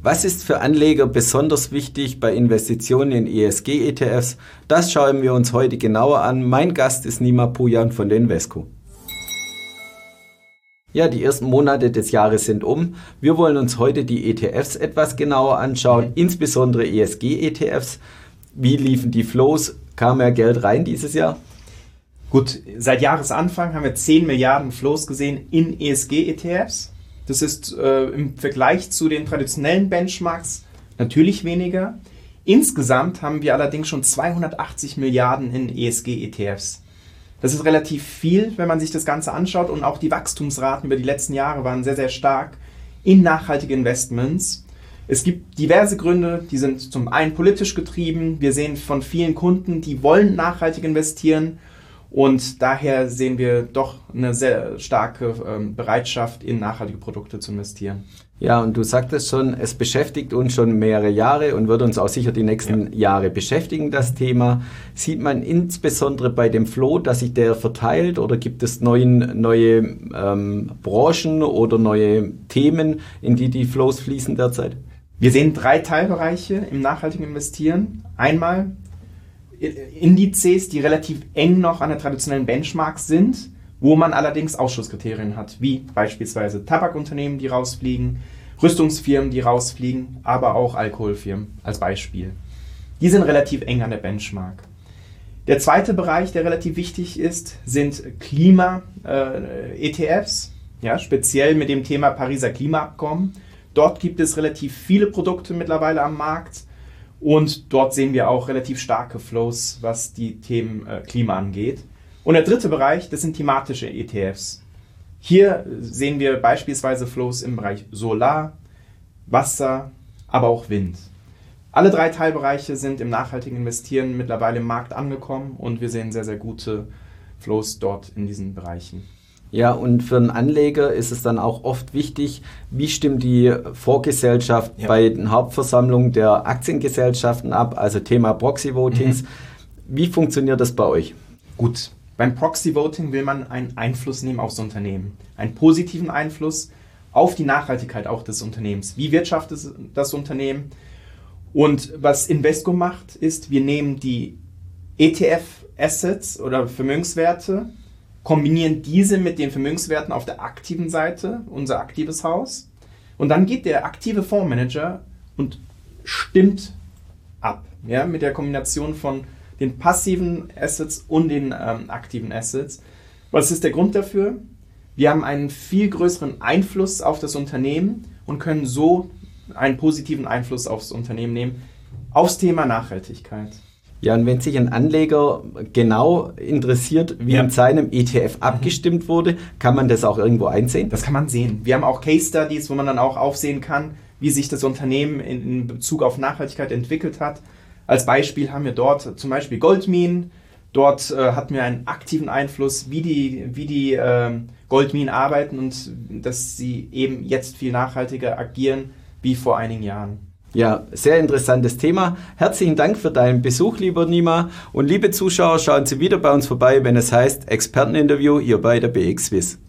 Was ist für Anleger besonders wichtig bei Investitionen in ESG-ETFs? Das schauen wir uns heute genauer an. Mein Gast ist Nima Pujan von der Invesco. Ja, die ersten Monate des Jahres sind um. Wir wollen uns heute die ETFs etwas genauer anschauen, insbesondere ESG-ETFs. Wie liefen die Flows? Kam mehr Geld rein dieses Jahr? Gut, seit Jahresanfang haben wir 10 Milliarden Flows gesehen in ESG-ETFs. Das ist im Vergleich zu den traditionellen Benchmarks natürlich weniger. Insgesamt haben wir allerdings schon 280 Milliarden in ESG-ETFs. Das ist relativ viel, wenn man sich das Ganze anschaut, und auch die Wachstumsraten über die letzten Jahre waren sehr, sehr stark in nachhaltige Investments. Es gibt diverse Gründe, die sind zum einen politisch getrieben. Wir sehen von vielen Kunden, die wollen nachhaltig investieren. Und daher sehen wir doch eine sehr starke Bereitschaft, in nachhaltige Produkte zu investieren. Ja, und du sagtest schon, es beschäftigt uns schon mehrere Jahre und wird uns auch sicher die nächsten Jahre beschäftigen, das Thema. Sieht man insbesondere bei dem Flow, dass sich der verteilt, oder gibt es neue Branchen oder neue Themen, in die Flows fließen derzeit? Wir sehen 3 Teilbereiche im nachhaltigen Investieren. Einmal Indizes, die relativ eng noch an der traditionellen Benchmarks sind, wo man allerdings Ausschlusskriterien hat, wie beispielsweise Tabakunternehmen, die rausfliegen, Rüstungsfirmen, die rausfliegen, aber auch Alkoholfirmen als Beispiel. Die sind relativ eng an der Benchmark. Der zweite Bereich, der relativ wichtig ist, sind Klima-ETFs, speziell mit dem Thema Pariser Klimaabkommen. Dort gibt es relativ viele Produkte mittlerweile am Markt. Und dort sehen wir auch relativ starke Flows, was die Themen Klima angeht. Und der dritte Bereich, das sind thematische ETFs. Hier sehen wir beispielsweise Flows im Bereich Solar, Wasser, aber auch Wind. Alle 3 Teilbereiche sind im nachhaltigen Investieren mittlerweile im Markt angekommen, und wir sehen sehr, sehr gute Flows dort in diesen Bereichen. Ja, und für einen Anleger ist es dann auch oft wichtig, wie stimmt die Vorgesellschaft bei den Hauptversammlungen der Aktiengesellschaften ab, also Thema Proxy-Votings. Wie funktioniert das bei euch? Gut, beim Proxy-Voting will man einen Einfluss nehmen aufs Unternehmen, einen positiven Einfluss auf die Nachhaltigkeit auch des Unternehmens. Wie wirtschaftet das Unternehmen? Und was Invesco macht, ist, wir nehmen die ETF-Assets oder Vermögenswerte, kombinieren diese mit den Vermögenswerten auf der aktiven Seite, unser aktives Haus. Und dann geht der aktive Fondsmanager und stimmt ab, mit der Kombination von den passiven Assets und den aktiven Assets. Was ist der Grund dafür? Wir haben einen viel größeren Einfluss auf das Unternehmen und können so einen positiven Einfluss aufs Unternehmen nehmen, aufs Thema Nachhaltigkeit. Ja, und wenn sich ein Anleger genau interessiert, wie in seinem ETF abgestimmt wurde, kann man das auch irgendwo einsehen? Das kann man sehen. Wir haben auch Case Studies, wo man dann auch aufsehen kann, wie sich das Unternehmen in Bezug auf Nachhaltigkeit entwickelt hat. Als Beispiel haben wir dort zum Beispiel Goldminen. Dort hatten wir einen aktiven Einfluss, wie die Goldminen arbeiten und dass sie eben jetzt viel nachhaltiger agieren wie vor einigen Jahren. Ja, sehr interessantes Thema. Herzlichen Dank für deinen Besuch, lieber Nima. Und liebe Zuschauer, schauen Sie wieder bei uns vorbei, wenn es heißt Experteninterview hier bei der BX Swiss.